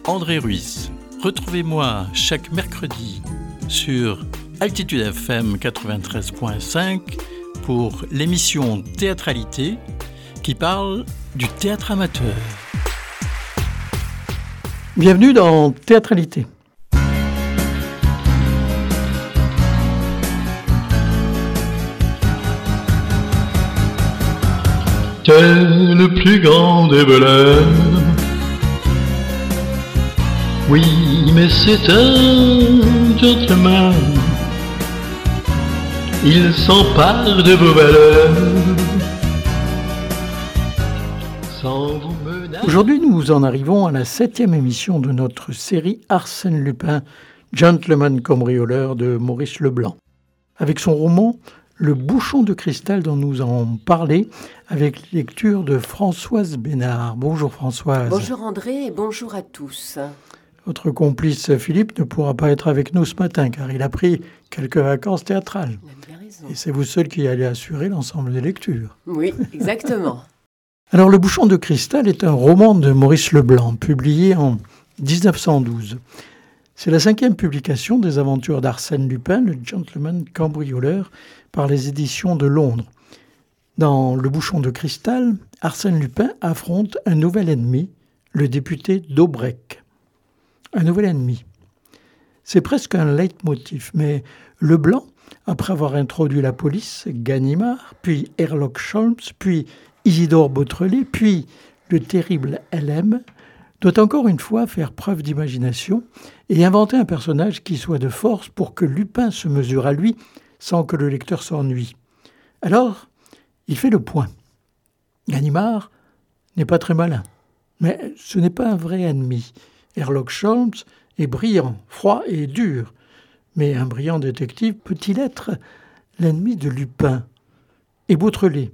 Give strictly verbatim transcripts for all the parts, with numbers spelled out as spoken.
André Ruiz. Retrouvez-moi chaque mercredi sur Altitude F M quatre-vingt-treize virgule cinq pour l'émission Théâtralité qui parle du théâtre amateur. Bienvenue dans Théâtralité. T'es le plus grand des voleurs. Oui, mais c'est un gentleman. Il s'empare de vos valeurs sans vous menacer. Aujourd'hui, nous en arrivons à la septième émission de notre série Arsène Lupin, gentleman cambrioleur de Maurice Leblanc. Avec son roman Le bouchon de cristal dont nous en parlé avec lecture de Françoise Bénard. Bonjour Françoise. Bonjour André et bonjour à tous. Votre complice Philippe ne pourra pas être avec nous ce matin car il a pris quelques vacances théâtrales. Il a bien raison. Et c'est vous seul qui allez assurer l'ensemble des lectures. Oui, exactement. Alors Le bouchon de cristal est un roman de Maurice Leblanc publié en dix-neuf cent douze. C'est la cinquième publication des aventures d'Arsène Lupin, le gentleman cambrioleur, par les éditions de Londres. Dans Le bouchon de cristal, Arsène Lupin affronte un nouvel ennemi, le député Daubrec. Un nouvel ennemi. C'est presque un leitmotiv, mais Leblanc, après avoir introduit la police, Ganimard, puis Herlock Sholmes, puis Isidore Beautrelet, puis le terrible L M, doit encore une fois faire preuve d'imagination et inventer un personnage qui soit de force pour que Lupin se mesure à lui sans que le lecteur s'ennuie. Alors, il fait le point. Ganimard n'est pas très malin, mais ce n'est pas un vrai ennemi. Herlock Sholmes est brillant, froid et dur, mais un brillant détective peut-il être l'ennemi de Lupin? Et Beautrelet,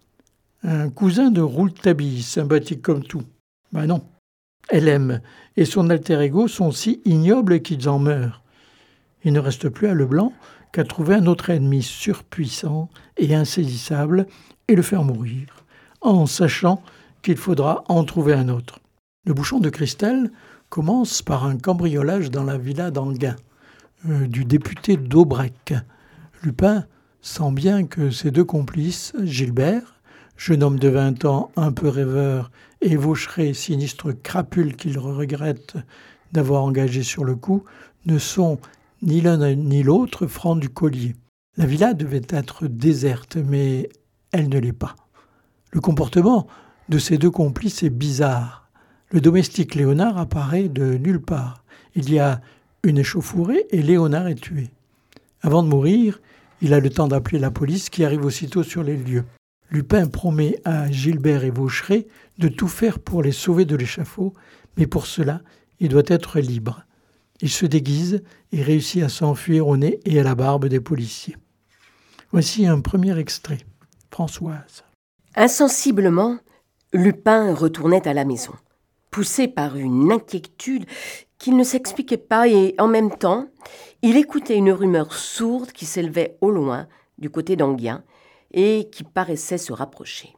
un cousin de Rouletabille, sympathique comme tout? Ben non. L M et son alter ego sont si ignobles qu'ils en meurent. Il ne reste plus à Leblanc qu'à trouver un autre ennemi surpuissant et insaisissable et le faire mourir, en sachant qu'il faudra en trouver un autre. Le bouchon de cristal commence par un cambriolage dans la villa d'Enghien, euh, du député Daubrec. Lupin sent bien que ses deux complices, Gilbert, jeune homme de vingt ans un peu rêveur, et Vaucheray, sinistre crapule qu'il regrette d'avoir engagé sur le coup, ne sont ni l'un ni l'autre francs du collier. La villa devait être déserte, mais elle ne l'est pas. Le comportement de ces deux complices est bizarre. Le domestique Léonard apparaît de nulle part. Il y a une échauffourée et Léonard est tué. Avant de mourir, il a le temps d'appeler la police qui arrive aussitôt sur les lieux. Lupin promet à Gilbert et Vaucheray de tout faire pour les sauver de l'échafaud, mais pour cela, il doit être libre. Il se déguise et réussit à s'enfuir au nez et à la barbe des policiers. Voici un premier extrait. Françoise. Insensiblement, Lupin retournait à la maison, poussé par une inquiétude qu'il ne s'expliquait pas et, en même temps, il écoutait une rumeur sourde qui s'élevait au loin, du côté d'Enghien, et qui paraissait se rapprocher.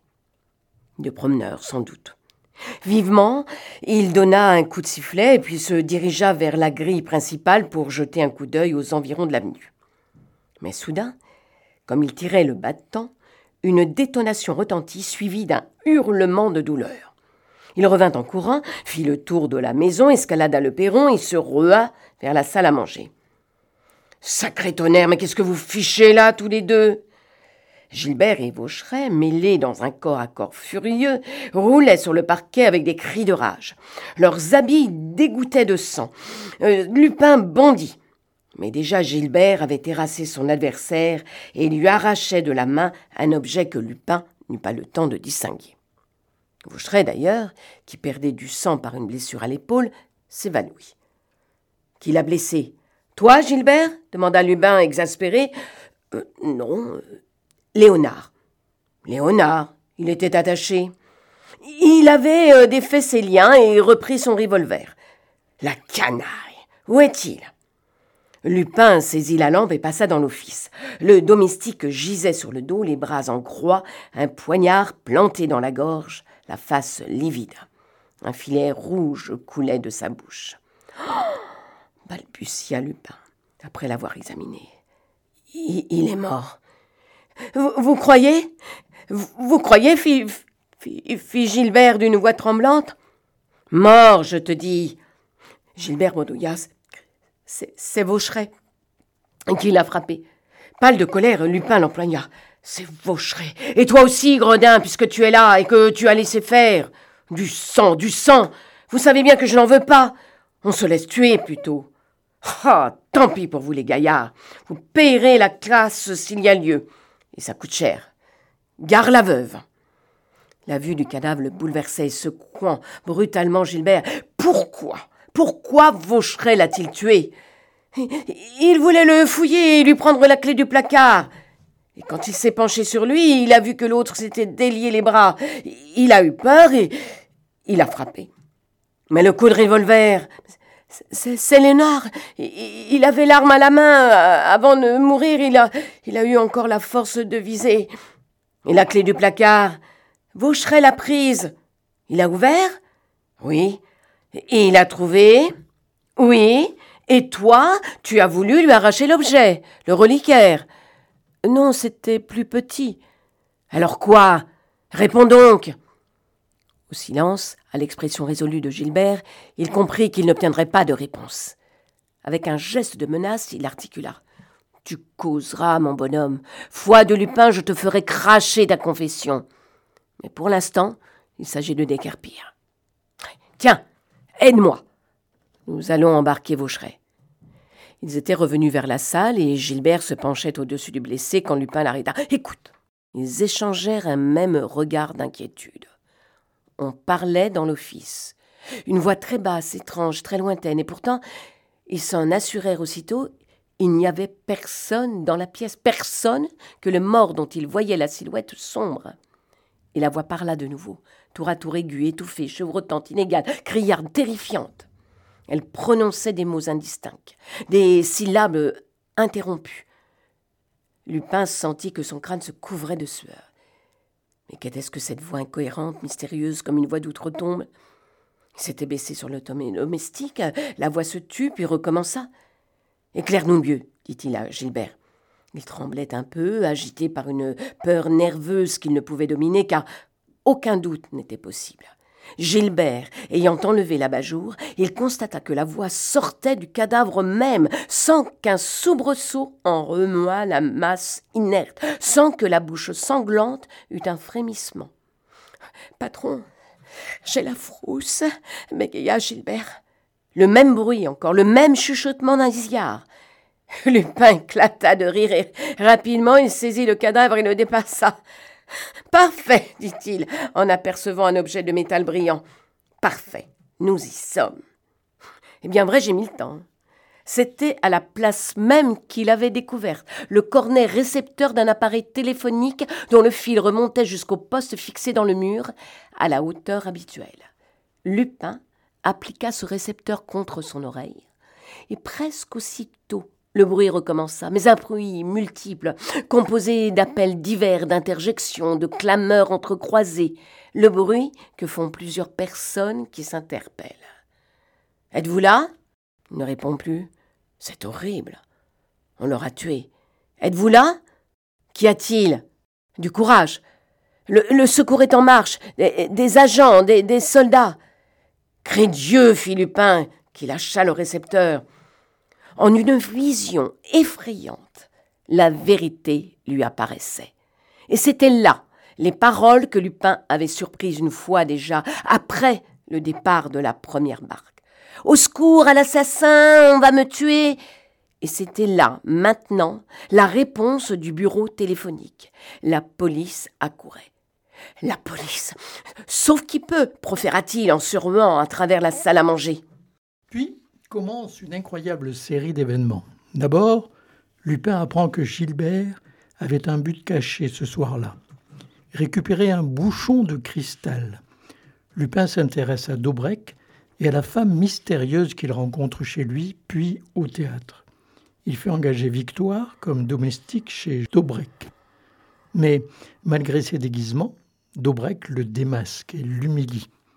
De promeneurs, sans doute. Vivement, il donna un coup de sifflet et puis se dirigea vers la grille principale pour jeter un coup d'œil aux environs de l'avenue. Mais soudain, comme il tirait le battant, une détonation retentit suivie d'un hurlement de douleur. Il revint en courant, fit le tour de la maison, escalada le perron et se rua vers la salle à manger. « Sacré tonnerre, mais qu'est-ce que vous fichez là, tous les deux ?» Gilbert et Vaucheray, mêlés dans un corps à corps furieux, roulaient sur le parquet avec des cris de rage. Leurs habits dégoûtaient de sang. Euh, Lupin bondit. Mais déjà Gilbert avait terrassé son adversaire et lui arrachait de la main un objet que Lupin n'eut pas le temps de distinguer. Vaucheray, d'ailleurs, qui perdait du sang par une blessure à l'épaule, s'évanouit. « Qui l'a blessé ? Toi, Gilbert ?» demanda Lupin exaspéré. Euh, « Non... Euh, Léonard. Léonard, il était attaché. Il avait euh, défait ses liens et repris son revolver. La canaille, où est-il ? Lupin saisit la lampe et passa dans l'office. Le domestique gisait sur le dos, les bras en croix, un poignard planté dans la gorge, la face livide. Un filet rouge coulait de sa bouche. Oh, balbutia Lupin, après l'avoir examiné. Il, il est mort. Vous, vous croyez vous, vous croyez, fit, fit, fit Gilbert d'une voix tremblante. Mort, je te dis. Gilbert bredouilla. C'est, c'est Vaucheray qui l'a frappé. Pâle de colère, Lupin l'empoigna. C'est Vaucheray. Et toi aussi, gredin, puisque tu es là et que tu as laissé faire. Du sang, du sang. Vous savez bien que je n'en veux pas. On se laisse tuer plutôt. Ah, tant pis pour vous les gaillards. Vous payerez la classe s'il y a lieu. Et ça coûte cher. Gare la veuve. La vue du cadavre le bouleversait, secouant brutalement Gilbert. Pourquoi Pourquoi Vaucheray l'a-t-il tué ? Il voulait le fouiller et lui prendre la clé du placard. Et quand il s'est penché sur lui, il a vu que l'autre s'était délié les bras. Il a eu peur et il a frappé. Mais le coup de revolver, c'est, c'est Léonard. Il avait l'arme à la main. Avant de mourir, il a, il a eu encore la force de viser. Et la clé du placard, Vaucheray l'a prise. Il a ouvert ? Oui. Et il a trouvé ? Oui. Et toi, tu as voulu lui arracher l'objet, le reliquaire. Non, c'était plus petit. Alors quoi ? Réponds donc. Au silence, à l'expression résolue de Gilbert, il comprit qu'il n'obtiendrait pas de réponse. Avec un geste de menace, il articula. « Tu causeras, mon bonhomme. Foi de Lupin, je te ferai cracher ta confession. Mais pour l'instant, il s'agit de déguerpir. Tiens, aide-moi. Nous allons embarquer Vaucheray. » Ils étaient revenus vers la salle et Gilbert se penchait au-dessus du blessé quand Lupin l'arrêta. « Écoute !» Ils échangèrent un même regard d'inquiétude. On parlait dans l'office. Une voix très basse, étrange, très lointaine. Et pourtant, ils s'en assurèrent aussitôt, il n'y avait personne dans la pièce, personne que le mort dont ils voyaient la silhouette sombre. Et la voix parla de nouveau, tour à tour aiguë, étouffée, chevrotante, inégale, criarde, terrifiante. Elle prononçait des mots indistincts, des syllabes interrompues. Lupin sentit que son crâne se couvrait de sueur. Mais qu'était-ce que cette voix incohérente, mystérieuse, comme une voix d'outre-tombe ? Il s'était baissé sur le domestique, la voix se tut, puis recommença. « Éclaire-nous mieux, dit-il à Gilbert. » Il tremblait un peu, agité par une peur nerveuse qu'il ne pouvait dominer, car aucun doute n'était possible. Gilbert, ayant enlevé l'abat-jour, il constata que la voix sortait du cadavre même, sans qu'un soubresaut en remuât la masse inerte, sans que la bouche sanglante eût un frémissement. « Patron, j'ai la frousse, bégaya Gilbert. » Le même bruit encore, le même chuchotement nasillard. Lupin éclata de rire et rapidement il saisit le cadavre et le dépassa. « Parfait, dit-il, en apercevant un objet de métal brillant. Parfait, nous y sommes. » Eh bien vrai, j'ai mis le temps. C'était à la place même qu'il avait découverte, le cornet récepteur d'un appareil téléphonique dont le fil remontait jusqu'au poste fixé dans le mur, à la hauteur habituelle. Lupin appliqua ce récepteur contre son oreille, et presque aussitôt, le bruit recommença, mais un bruit multiple, composé d'appels divers, d'interjections, de clameurs entrecroisées, le bruit que font plusieurs personnes qui s'interpellent. « Êtes-vous là ?» Il ne répond plus. « C'est horrible. On l'aura tué. Êtes-vous là ? Qu'y a-t-il ? Du courage. Le, le secours est en marche. Des, des agents, des, des soldats. » « Crie Dieu !» fit Lupin, qui lâcha le récepteur. En une vision effrayante, la vérité lui apparaissait. Et c'étaient là les paroles que Lupin avait surprises une fois déjà, après le départ de la première barque. « Au secours à l'assassin, on va me tuer !» Et c'était là, maintenant, la réponse du bureau téléphonique. La police accourait. « La police, sauf qui peut !» proféra-t-il en surmuant à travers la salle à manger. Puis commence une incroyable série d'événements. D'abord, Lupin apprend que Gilbert avait un but caché ce soir-là. Récupérer un bouchon de cristal. Lupin s'intéresse à Daubrec et à la femme mystérieuse qu'il rencontre chez lui, puis au théâtre. Il fait engager Victoire comme domestique chez Daubrec. Mais malgré ses déguisements, Daubrec le démasque et l'humilie.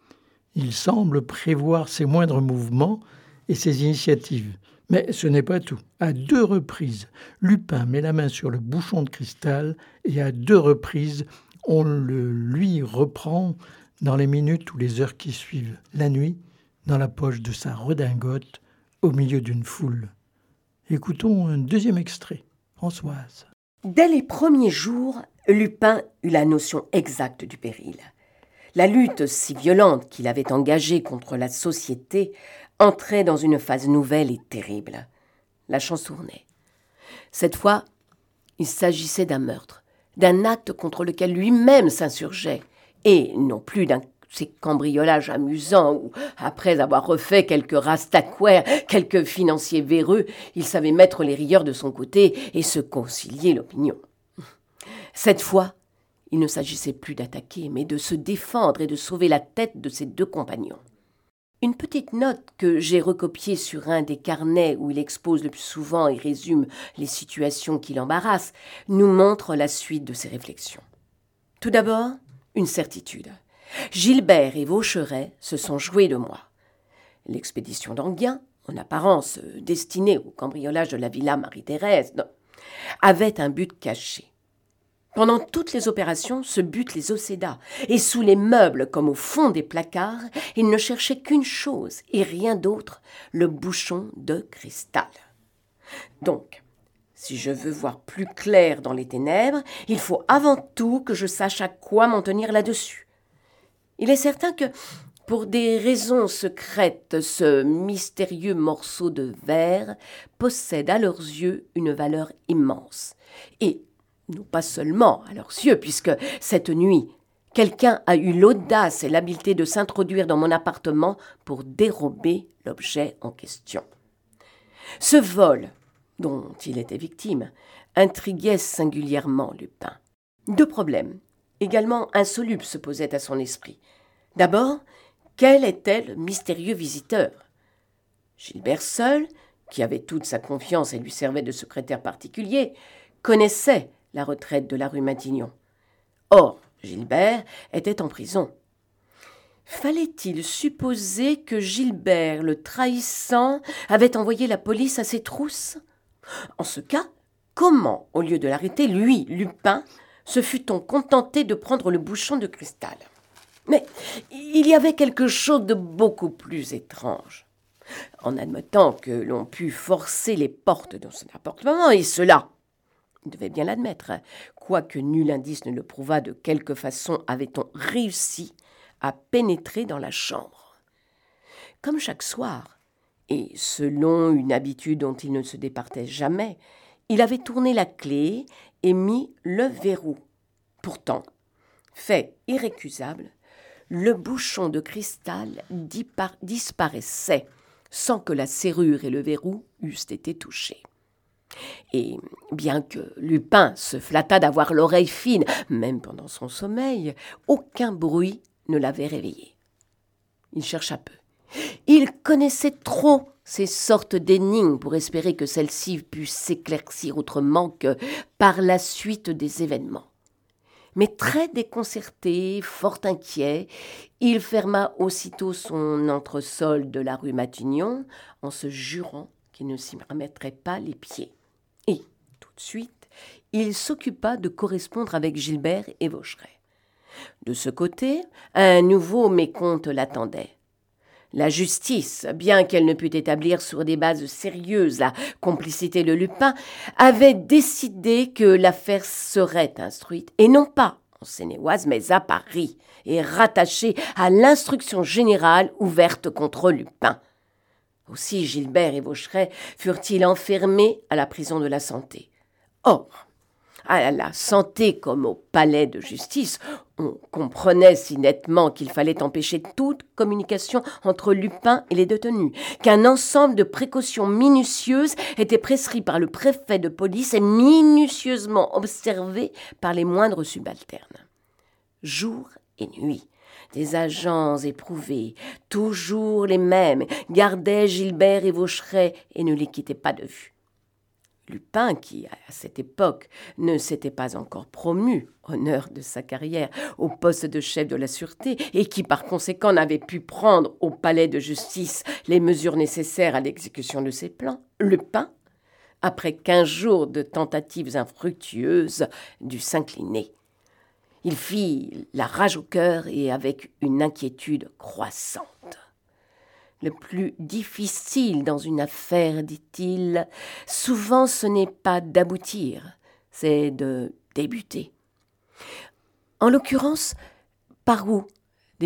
Il semble prévoir ses moindres mouvements et ses initiatives. Mais ce n'est pas tout. À deux reprises, Lupin met la main sur le bouchon de cristal et à deux reprises, on le lui reprend dans les minutes ou les heures qui suivent. La nuit, dans la poche de sa redingote, au milieu d'une foule. Écoutons un deuxième extrait. Françoise. Dès les premiers jours, Lupin eut la notion exacte du péril. La lutte si violente qu'il avait engagée contre la société entrait dans une phase nouvelle et terrible. La chance tournait. Cette fois, il s'agissait d'un meurtre, d'un acte contre lequel lui-même s'insurgeait, et non plus d'un ces cambriolages amusants où, après avoir refait quelques rastaquouères, quelques financiers véreux, il savait mettre les rieurs de son côté et se concilier l'opinion. Cette fois, il ne s'agissait plus d'attaquer, mais de se défendre et de sauver la tête de ses deux compagnons. Une petite note que j'ai recopiée sur un des carnets où il expose le plus souvent et résume les situations qui l'embarrassent, nous montre la suite de ses réflexions. Tout d'abord, une certitude. Gilbert et Vaucheray se sont joués de moi. L'expédition d'Enghien, en apparence destinée au cambriolage de la villa Marie-Thérèse, avait un but caché. Pendant toutes les opérations, ce but les obséda, et sous les meubles comme au fond des placards, ils ne cherchaient qu'une chose et rien d'autre, le bouchon de cristal. Donc, si je veux voir plus clair dans les ténèbres, il faut avant tout que je sache à quoi m'en tenir là-dessus. Il est certain que, pour des raisons secrètes, ce mystérieux morceau de verre possède à leurs yeux une valeur immense. Et non pas seulement à leurs yeux, puisque cette nuit, quelqu'un a eu l'audace et l'habileté de s'introduire dans mon appartement pour dérober l'objet en question. Ce vol, dont il était victime, intriguait singulièrement Lupin. Deux problèmes, également insolubles, se posaient à son esprit. D'abord, quel était le mystérieux visiteur ? Gilbert seul, qui avait toute sa confiance et lui servait de secrétaire particulier, connaissait la retraite de la rue Matignon. Or, Gilbert était en prison. Fallait-il supposer que Gilbert, le trahissant, avait envoyé la police à ses trousses ? En ce cas, comment, au lieu de l'arrêter, lui, Lupin, se fût-on contenté de prendre le bouchon de cristal ? Mais il y avait quelque chose de beaucoup plus étrange. En admettant que l'on pût forcer les portes de son appartement, et cela, il devait bien l'admettre, quoique nul indice ne le prouvât, de quelque façon avait-on réussi à pénétrer dans la chambre. Comme chaque soir, et selon une habitude dont il ne se départait jamais, il avait tourné la clé et mis le verrou. Pourtant, fait irrécusable, le bouchon de cristal disparaissait sans que la serrure et le verrou eussent été touchés. Et bien que Lupin se flattât d'avoir l'oreille fine, même pendant son sommeil, aucun bruit ne l'avait réveillé. Il chercha peu. Il connaissait trop ces sortes d'énigmes pour espérer que celles-ci puissent s'éclaircir autrement que par la suite des événements. Mais très déconcerté, fort inquiet, il ferma aussitôt son entresol de la rue Matignon en se jurant qu'il ne s'y remettrait pas les pieds. Et, tout de suite, il s'occupa de correspondre avec Gilbert et Vaucheray. De ce côté, un nouveau mécompte l'attendait. La justice, bien qu'elle ne pût établir sur des bases sérieuses la complicité de Lupin, avait décidé que l'affaire serait instruite, et non pas en Seine-et-Oise, mais à Paris, et rattachée à l'instruction générale ouverte contre Lupin. Aussi Gilbert et Vaucheray furent-ils enfermés à la prison de la Santé. Or, à la Santé comme au palais de justice, on comprenait si nettement qu'il fallait empêcher toute communication entre Lupin et les détenus, qu'un ensemble de précautions minutieuses était prescrit par le préfet de police et minutieusement observé par les moindres subalternes. Jour et nuit, des agents éprouvés, toujours les mêmes, gardaient Gilbert et Vaucheray et ne les quittaient pas de vue. Lupin, qui, à cette époque, ne s'était pas encore promu, honneur de sa carrière, au poste de chef de la sûreté, et qui, par conséquent, n'avait pu prendre au palais de justice les mesures nécessaires à l'exécution de ses plans, Lupin, après quinze jours de tentatives infructueuses, dut s'incliner. Il fit la rage au cœur et avec une inquiétude croissante. Le plus difficile dans une affaire, dit-il, souvent ce n'est pas d'aboutir, c'est de débuter. En l'occurrence, par où débuter ?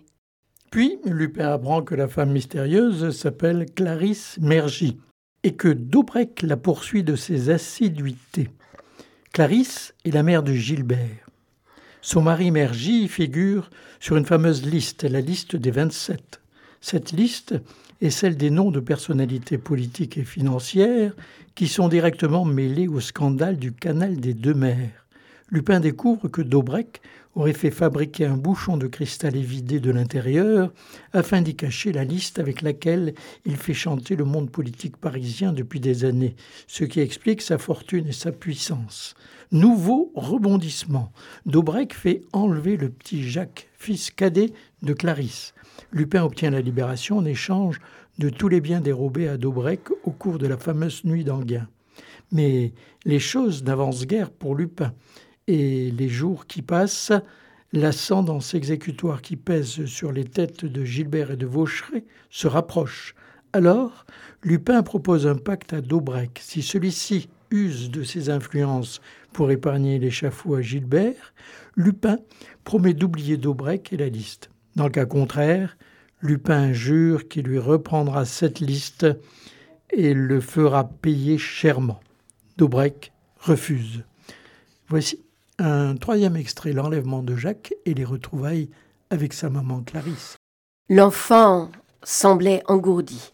Puis, Lupin apprend que la femme mystérieuse s'appelle Clarisse Mergy et que Daubrec la poursuit de ses assiduités. Clarisse est la mère de Gilbert. Son mari Mergy figure sur une fameuse liste, la liste des vingt-sept. Cette liste est celle des noms de personnalités politiques et financières qui sont directement mêlés au scandale du canal des deux mers. Lupin découvre que Daubrec aurait fait fabriquer un bouchon de cristal évidé de l'intérieur afin d'y cacher la liste avec laquelle il fait chanter le monde politique parisien depuis des années, ce qui explique sa fortune et sa puissance. Nouveau rebondissement. Daubrec fait enlever le petit Jacques, fils cadet de Clarisse. Lupin obtient la libération en échange de tous les biens dérobés à Daubrec au cours de la fameuse nuit d'Enghien. Mais les choses n'avancent guère pour Lupin. Et les jours qui passent, l'ascendance exécutoire qui pèse sur les têtes de Gilbert et de Vaucheray se rapproche. Alors, Lupin propose un pacte à Daubrec. Si celui-ci use de ses influences pour épargner l'échafaud à Gilbert, Lupin promet d'oublier Daubrec et la liste. Dans le cas contraire, Lupin jure qu'il lui reprendra cette liste et le fera payer chèrement. Daubrec refuse. Voici un troisième extrait, l'enlèvement de Jacques et les retrouvailles avec sa maman Clarisse. L'enfant semblait engourdi.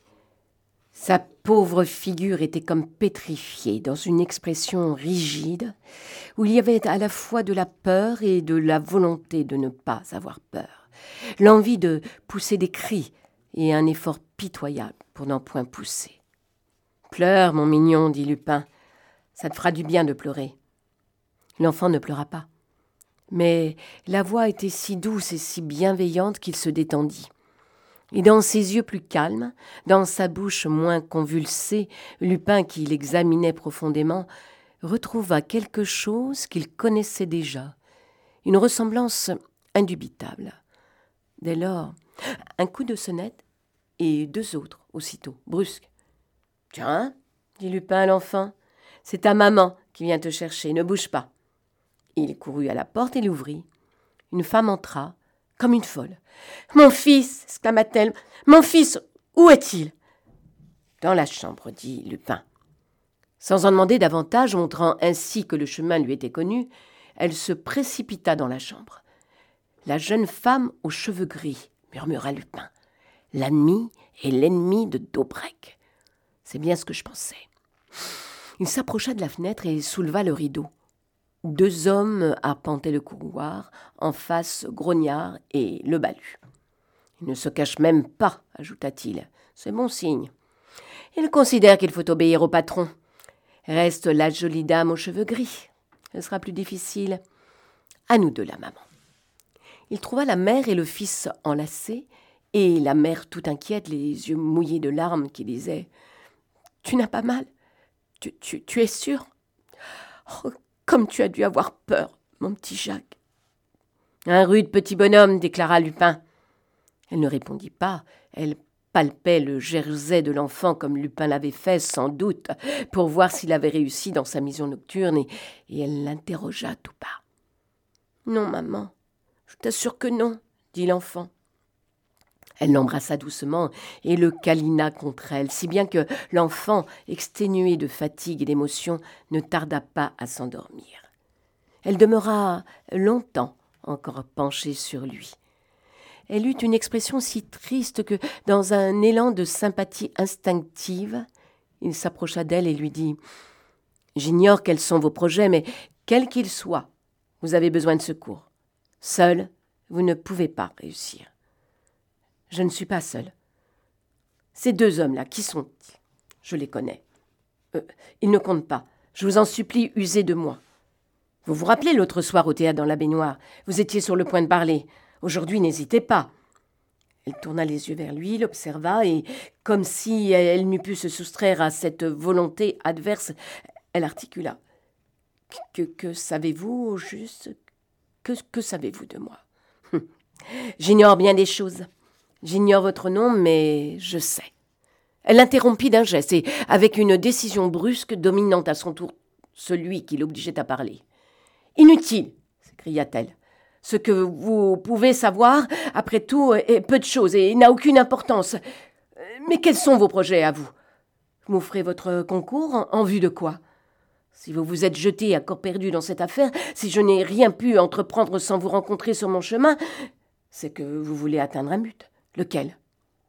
Sa pauvre figure était comme pétrifiée dans une expression rigide où il y avait à la fois de la peur et de la volonté de ne pas avoir peur, l'envie de pousser des cris et un effort pitoyable pour n'en point pousser. « Pleure, mon mignon, dit Lupin, ça te fera du bien de pleurer. » L'enfant ne pleura pas, mais la voix était si douce et si bienveillante qu'il se détendit. Et dans ses yeux plus calmes, dans sa bouche moins convulsée, Lupin, qui l'examinait profondément, retrouva quelque chose qu'il connaissait déjà, une ressemblance indubitable. Dès lors, un coup de sonnette et deux autres aussitôt, brusques. « Tiens, dit Lupin à l'enfant, c'est ta maman qui vient te chercher, ne bouge pas. » Il courut à la porte et l'ouvrit. Une femme entra, comme une folle. « Mon fils !» exclama-t-elle. « Mon fils, où est-il ?» ?»« Dans la chambre, dit Lupin. Sans en demander davantage, montrant ainsi que le chemin lui était connu, elle se précipita dans la chambre. « La jeune femme aux cheveux gris, » murmura Lupin. « L'ennemi est l'ennemi de Daubrec. » C'est bien ce que je pensais. Il s'approcha de la fenêtre et souleva le rideau. Deux hommes arpentaient le couloir, en face Grognard et le Bahut. « Il ne se cache même pas, ajouta-t-il. C'est bon signe. Il considère qu'il faut obéir au patron. Reste la jolie dame aux cheveux gris. Ce sera plus difficile. À nous deux, la maman. » Il trouva la mère et le fils enlacés, et la mère tout inquiète, les yeux mouillés de larmes, qui disait « Tu n'as pas mal ? Tu, tu, tu es sûr ? Oh, comme tu as dû avoir peur, mon petit Jacques. » « Un rude petit bonhomme, déclara Lupin. Elle ne répondit pas. Elle palpait le jersey de l'enfant comme Lupin l'avait fait, sans doute, pour voir s'il avait réussi dans sa mission nocturne, et, et elle l'interrogea tout bas. « Non, maman, je t'assure que non, dit l'enfant. » Elle l'embrassa doucement et le câlina contre elle, si bien que l'enfant, exténué de fatigue et d'émotion, ne tarda pas à s'endormir. Elle demeura longtemps encore penchée sur lui. Elle eut une expression si triste que, dans un élan de sympathie instinctive, il s'approcha d'elle et lui dit « J'ignore quels sont vos projets, mais quels qu'ils soient, vous avez besoin de secours. Seul, vous ne pouvez pas réussir. » « Je ne suis pas seule. Ces deux hommes-là, qui sont-ils ? Je les connais. Euh, il ne compte pas. Je vous en supplie, usez de moi. Vous vous rappelez l'autre soir au théâtre dans la baignoire? Vous étiez sur le point de parler. Aujourd'hui, n'hésitez pas. » Elle tourna les yeux vers lui, l'observa, et, comme si elle n'eût pu se soustraire à cette volonté adverse, elle articula. « Que, que savez-vous au juste? Que, que savez-vous de moi? J'ignore bien des choses. J'ignore votre nom, mais je sais. » Elle l'interrompit d'un geste, et avec une décision brusque, dominant à son tour celui qui l'obligeait à parler. « Inutile !» s'écria-t-elle. « Ce que vous pouvez savoir, après tout, est peu de choses et n'a aucune importance. Mais quels sont vos projets à vous? Vous ferez votre concours en, en vue de quoi? Si vous vous êtes jeté à corps perdu dans cette affaire, si je n'ai rien pu entreprendre sans vous rencontrer sur mon chemin, c'est que vous voulez atteindre un but. Lequel? »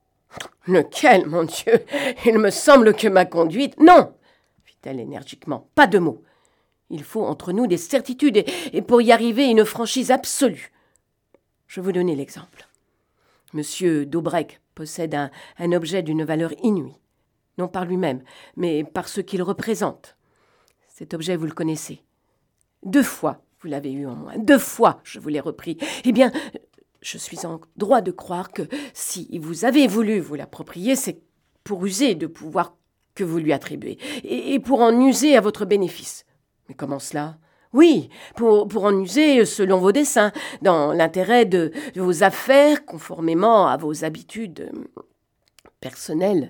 « Lequel, mon Dieu? Il me semble que ma conduite... »« Non !» fit-elle énergiquement. « Pas de mots. Il faut entre nous des certitudes et, et pour y arriver une franchise absolue. Je vais vous donner l'exemple. Monsieur Daubrec possède un, un objet d'une valeur inouïe, non par lui-même, mais par ce qu'il représente. Cet objet, vous le connaissez. Deux fois, vous l'avez eu en moins. Deux fois, je vous l'ai repris. Eh bien, je suis en droit de croire que si vous avez voulu vous l'approprier, c'est pour user de pouvoir que vous lui attribuez, et, et pour en user à votre bénéfice. Mais comment cela? Oui, pour, pour en user selon vos desseins, dans l'intérêt de, de vos affaires, conformément à vos habitudes personnelles,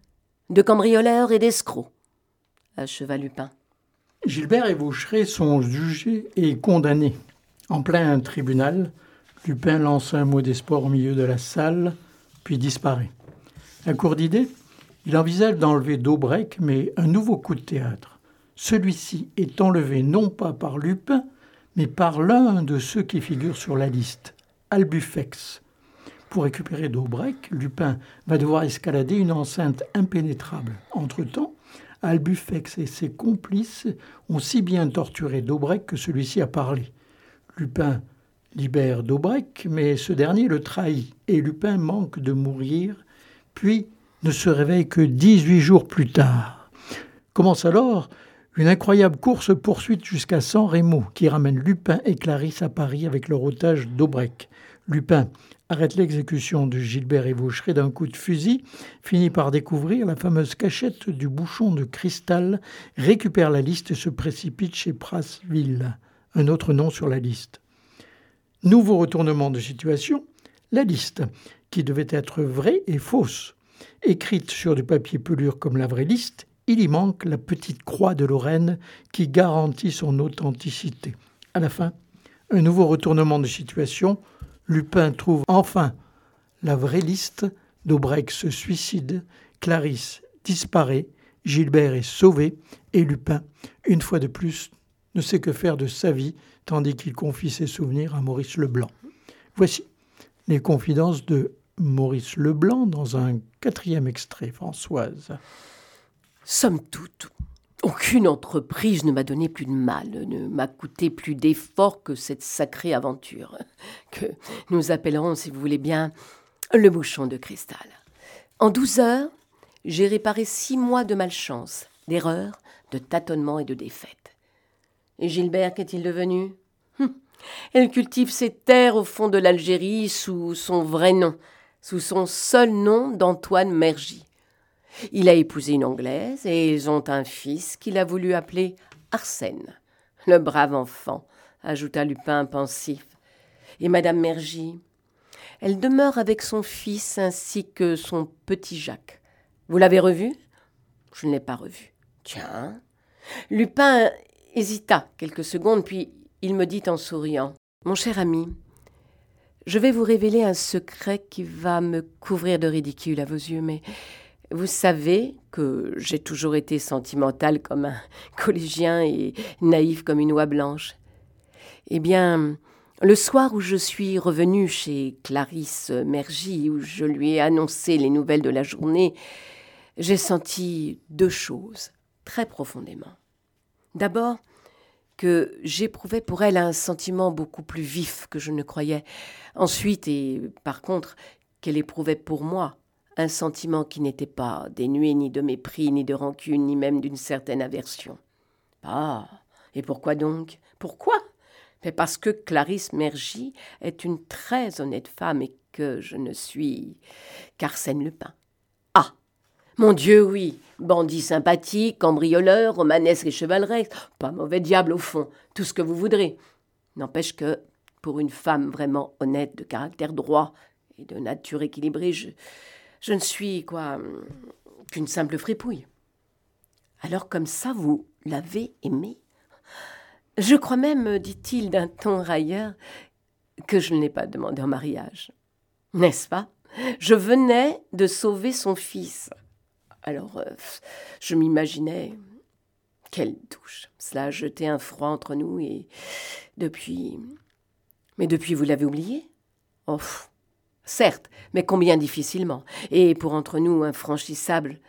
de cambrioleurs et d'escrocs, acheva Lupin. Gilbert et Vaucheray sont jugés et condamnés. En plein tribunal, Lupin lance un mot d'espoir au milieu de la salle, puis disparaît. À court d'idées, il envisage d'enlever Daubrec, mais un nouveau coup de théâtre. Celui-ci est enlevé non pas par Lupin, mais par l'un de ceux qui figurent sur la liste, Albufex. Pour récupérer Daubrec, Lupin va devoir escalader une enceinte impénétrable. Entre-temps, Albufex et ses complices ont si bien torturé Daubrec que celui-ci a parlé. Lupin libère Daubrec, mais ce dernier le trahit et Lupin manque de mourir, puis ne se réveille que dix-huit jours plus tard. Commence alors une incroyable course-poursuite jusqu'à San Remo qui ramène Lupin et Clarisse à Paris avec leur otage Daubrec. Lupin arrête l'exécution de Gilbert et Vaucheray d'un coup de fusil, finit par découvrir la fameuse cachette du bouchon de cristal, récupère la liste et se précipite chez Prasseville, un autre nom sur la liste. Nouveau retournement de situation, la liste, qui devait être vraie et fausse. Écrite sur du papier pelure comme la vraie liste, il y manque la petite croix de Lorraine qui garantit son authenticité. À la fin, un nouveau retournement de situation, Lupin trouve enfin la vraie liste, Daubrec se suicide, Clarisse disparaît, Gilbert est sauvé et Lupin, une fois de plus, ne sait que faire de sa vie tandis qu'il confie ses souvenirs à Maurice Leblanc. Voici les confidences de Maurice Leblanc dans un quatrième extrait, Françoise. Somme toute, aucune entreprise ne m'a donné plus de mal, ne m'a coûté plus d'efforts que cette sacrée aventure, que nous appellerons, si vous voulez bien, le bouchon de cristal. En douze heures, j'ai réparé six mois de malchance, d'erreurs, de tâtonnements et de défaites. Et Gilbert, qu'est-il devenu? hum, Elle cultive ses terres au fond de l'Algérie sous son vrai nom, sous son seul nom d'Antoine Mergy. Il a épousé une Anglaise et ils ont un fils qu'il a voulu appeler Arsène. Le brave enfant, ajouta Lupin pensif. Et Madame Mergy, elle demeure avec son fils ainsi que son petit Jacques. Vous l'avez revu? Je ne l'ai pas revu. Tiens. Lupin hésita quelques secondes, puis il me dit en souriant. Mon cher ami, je vais vous révéler un secret qui va me couvrir de ridicule à vos yeux, mais vous savez que j'ai toujours été sentimental comme un collégien et naïf comme une oie blanche. Eh bien, le soir où je suis revenu chez Clarisse Mergy, où je lui ai annoncé les nouvelles de la journée, j'ai senti deux choses très profondément. D'abord, que j'éprouvais pour elle un sentiment beaucoup plus vif que je ne croyais. Ensuite, et par contre, qu'elle éprouvait pour moi un sentiment qui n'était pas dénué ni de mépris, ni de rancune, ni même d'une certaine aversion. Ah, et pourquoi donc? Pourquoi? Mais parce que Clarisse Mergy est une très honnête femme et que je ne suis qu'Arsène Lupin. Ah, mon Dieu, oui, bandit sympathique, cambrioleur, romanesque et chevaleresque, pas mauvais diable au fond, tout ce que vous voudrez. N'empêche que, pour une femme vraiment honnête, de caractère droit et de nature équilibrée, je, je ne suis, quoi, qu'une simple fripouille. Alors comme ça, vous l'avez aimé? Je crois même, dit-il d'un ton railleur, que je ne l'ai pas demandé en mariage. N'est-ce pas? Je venais de sauver son fils. Alors, euh, je m'imaginais... Quelle douche! Cela a jeté un froid entre nous et depuis... Mais depuis, vous l'avez oublié? Oh, pff, certes, mais combien difficilement. Et pour entre nous, infranchissable,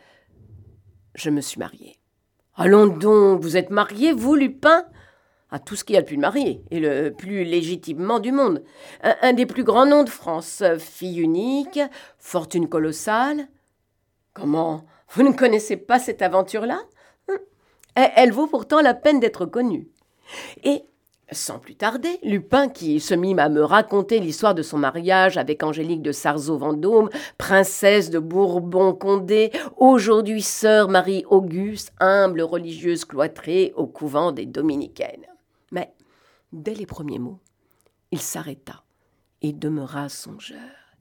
je me suis mariée. Allons donc, vous êtes marié, vous, Lupin? À tout ce qu'il y a de plus de marié, et le plus légitimement du monde. Un, un des plus grands noms de France, fille unique, fortune colossale. Comment? Vous ne connaissez pas cette aventure-là? Elle, elle vaut pourtant la peine d'être connue. Et, sans plus tarder, Lupin, qui se mit à me raconter l'histoire de son mariage avec Angélique de Sarzeau-Vendôme, princesse de Bourbon-Condé, aujourd'hui sœur Marie-Auguste, humble religieuse cloîtrée au couvent des Dominicaines. Mais, dès les premiers mots, il s'arrêta et demeura songeur.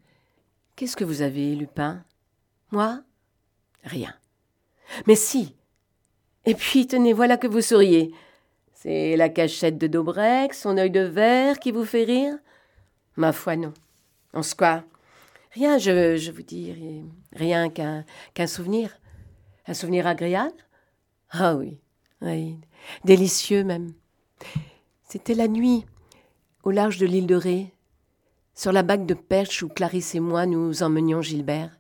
« Qu'est-ce que vous avez, Lupin? Moi? Rien. Mais si. Et puis, tenez, voilà que vous souriez. C'est la cachette de Daubrec, son œil de verre qui vous fait rire? Ma foi, non. En ce quoi? Rien, je, je vous dis, rien qu'un, qu'un souvenir. Un souvenir agréable? Ah oui, oui, délicieux même. C'était la nuit, au large de l'île de Ré, sur la bague de perche où Clarisse et moi nous emmenions Gilbert.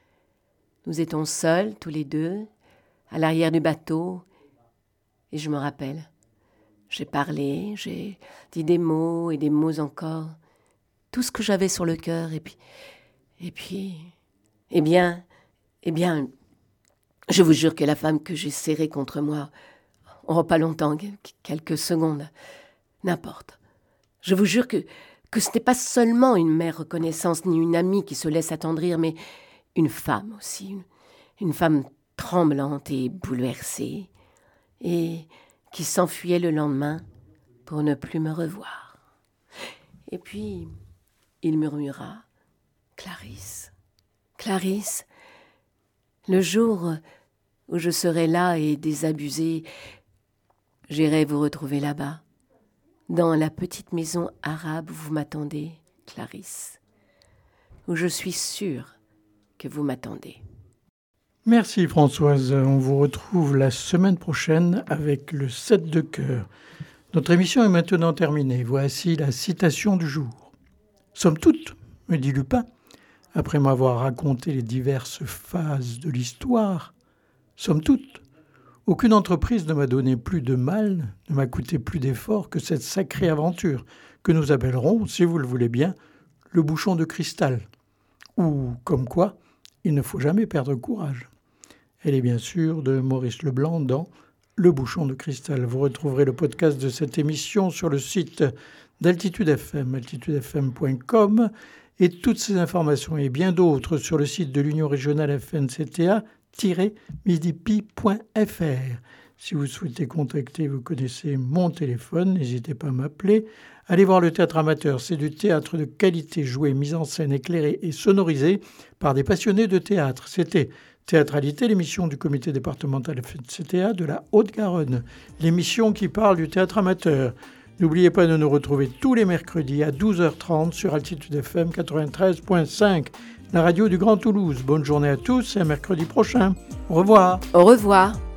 Nous étions seuls, tous les deux, à l'arrière du bateau, et je me rappelle. J'ai parlé, j'ai dit des mots et des mots encore, tout ce que j'avais sur le cœur, et puis, et puis, eh bien, eh bien, je vous jure que la femme que j'ai serrée contre moi, oh, pas longtemps, quelques secondes, n'importe. Je vous jure que, que ce n'est pas seulement une mère reconnaissance ni une amie qui se laisse attendrir, mais une femme aussi, une, une femme tremblante et bouleversée, et qui s'enfuyait le lendemain pour ne plus me revoir. Et puis, il murmura « Clarisse, Clarisse, le jour où je serai là et désabusée, j'irai vous retrouver là-bas, dans la petite maison arabe où vous m'attendez, Clarisse, où je suis sûre que vous m'attendez. » Merci Françoise. On vous retrouve la semaine prochaine avec le sept de cœur. Notre émission est maintenant terminée. Voici la citation du jour. « Somme toute, me dit Lupin, après m'avoir raconté les diverses phases de l'histoire, somme toute, aucune entreprise ne m'a donné plus de mal, ne m'a coûté plus d'efforts que cette sacrée aventure que nous appellerons, si vous le voulez bien, le bouchon de cristal. Ou, comme quoi, il ne faut jamais perdre courage. » Elle est bien sûr de Maurice Leblanc dans Le bouchon de cristal. Vous retrouverez le podcast de cette émission sur le site d'Altitude F M, altitude f m point com, et toutes ces informations et bien d'autres sur le site de l'Union régionale F N C T A tiret midipi point f r. Si vous souhaitez contacter, vous connaissez mon téléphone, n'hésitez pas à m'appeler. Allez voir le théâtre amateur, c'est du théâtre de qualité joué, mis en scène, éclairé et sonorisé par des passionnés de théâtre. C'était Théâtralité, l'émission du comité départemental F N C T A de la Haute-Garonne, l'émission qui parle du théâtre amateur. N'oubliez pas de nous retrouver tous les mercredis à douze heures trente sur Altitude F M quatre-vingt-treize point cinq, la radio du Grand Toulouse. Bonne journée à tous et à mercredi prochain. Au revoir. Au revoir.